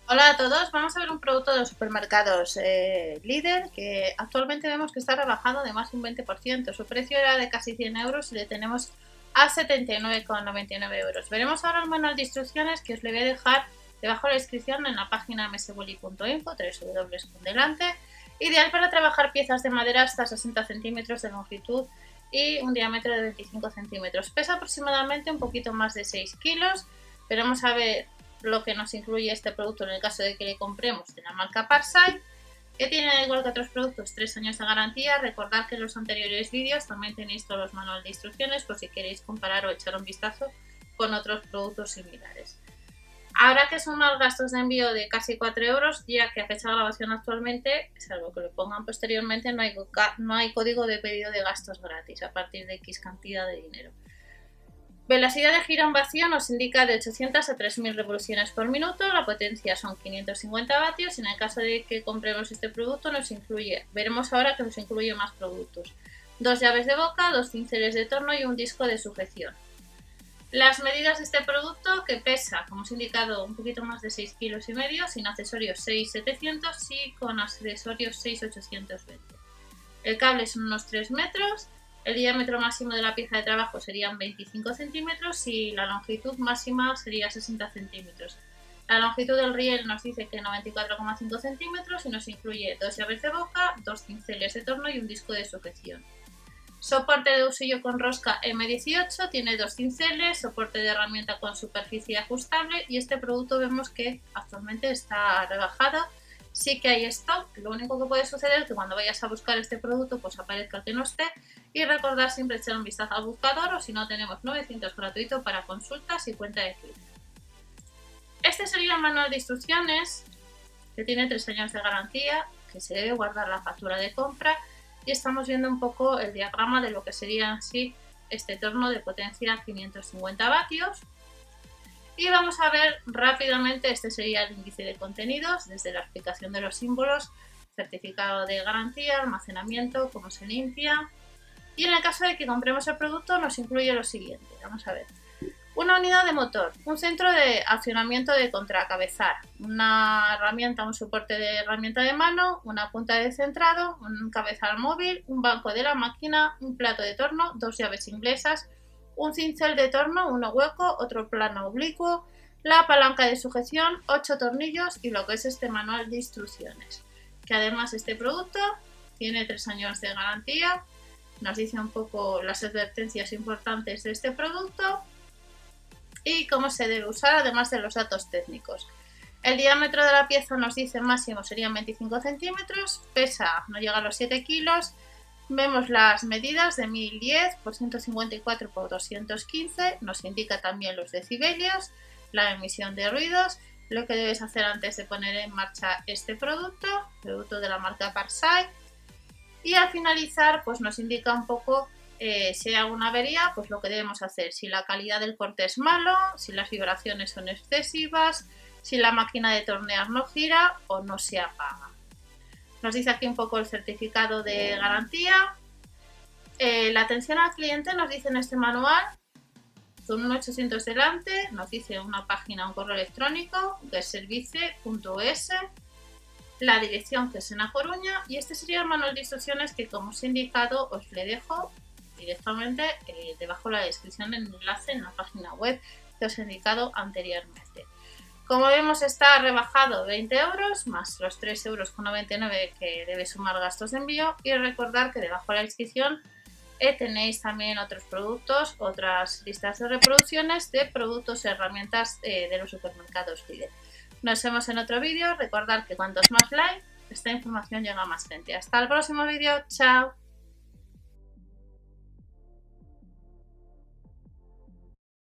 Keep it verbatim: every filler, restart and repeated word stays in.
Hola a todos, vamos a ver un producto de los supermercados eh, Líder que actualmente vemos que está rebajado de más de un veinte por ciento. Su precio era de casi cien euros y le tenemos a setenta y nueve con noventa y nueve euros. Veremos ahora el manual de instrucciones que os le voy a dejar debajo de la descripción en la página msboli punto info, tres w con delante. Ideal para trabajar piezas de madera hasta sesenta centímetros de longitud y un diámetro de veinticinco centímetros. Pesa aproximadamente un poquito más de seis kilos. Veremos a ver lo que nos incluye este producto en el caso de que le compremos de la marca Parsai, que tiene, igual que otros productos, tres años de garantía. Recordad que en los anteriores vídeos también tenéis todos los manuales de instrucciones por si queréis comparar o echar un vistazo con otros productos similares. Habrá que sumar gastos de envío de casi cuatro euros, ya que a fecha de grabación actualmente, salvo que lo pongan posteriormente, no hay, no hay código de pedido de gastos gratis a partir de X cantidad de dinero. Velocidad de giro en vacío nos indica de ochocientas a tres mil revoluciones por minuto, la potencia son quinientos cincuenta vatios y en el caso de que compremos este producto nos incluye, veremos ahora que nos incluye más productos, dos llaves de boca, dos cinceles de torno y un disco de sujeción. Las medidas de este producto, que pesa, como os he indicado, un poquito más de seis kilos y medio, sin accesorios seis mil setecientos y con accesorios seis mil ochocientos veinte. El cable son unos tres metros. El diámetro máximo de la pieza de trabajo serían veinticinco centímetros y la longitud máxima sería sesenta centímetros. La longitud del riel nos dice que noventa y cuatro coma cinco centímetros y nos incluye dos llaves de boca, dos cinceles de torno y un disco de sujeción. Soporte de usillo con rosca eme dieciocho, tiene dos cinceles, soporte de herramienta con superficie ajustable y este producto vemos que actualmente está rebajado. Sí que hay stock, lo único que puede suceder es que cuando vayas a buscar este producto pues aparezca el que no esté, y recordar siempre echar un vistazo al buscador o si no tenemos novecientos gratuito para consultas y cuenta de Twitter. Este sería el manual de instrucciones que tiene tres años de garantía, que se debe guardar la factura de compra y estamos viendo un poco el diagrama de lo que sería así este torno de potencia quinientos cincuenta vatios. Y vamos a ver rápidamente, este sería el índice de contenidos, desde la explicación de los símbolos, certificado de garantía, almacenamiento, cómo se limpia. Y en el caso de que compremos el producto nos incluye lo siguiente, vamos a ver. Una unidad de motor, un centro de accionamiento de contracabezar, una herramienta, un soporte de herramienta de mano, una punta de centrado, un cabezal móvil, un banco de la máquina, un plato de torno, dos llaves inglesas, un cincel de torno, uno hueco, otro plano oblicuo, la palanca de sujeción, ocho tornillos y lo que es este manual de instrucciones. Que además este producto tiene tres años de garantía, nos dice un poco las advertencias importantes de este producto y cómo se debe usar, además de los datos técnicos. El diámetro de la pieza nos dice máximo serían veinticinco centímetros, pesa, no llega a los siete kilos. Vemos las medidas de mil diez por ciento cincuenta y cuatro por doscientos quince, nos indica también los decibelios, la emisión de ruidos, lo que debes hacer antes de poner en marcha este producto, producto de la marca Parsai. Y al finalizar pues nos indica un poco eh, si hay alguna avería, pues lo que debemos hacer, si la calidad del corte es malo, si las vibraciones son excesivas, si la máquina de tornear no gira o no se apaga. Nos dice aquí un poco el certificado de garantía. Eh, la atención al cliente nos dice en este manual, con un ochocientos delante, nos dice una página, un correo electrónico, que es service punto es, la dirección que es en A Coruña, y este sería el manual de instrucciones que, como os he indicado, os le dejo directamente eh, debajo de la descripción en el enlace en la página web que os he indicado anteriormente. Como vemos está rebajado veinte euros más los tres euros con noventa y nueve que debe sumar gastos de envío, y recordar que debajo de la descripción eh, tenéis también otros productos, otras listas de reproducciones de productos y herramientas eh, de los supermercados Líder. Nos vemos en otro vídeo, recordad que cuantos más likes, esta información llega a más gente. Hasta el próximo vídeo, chao.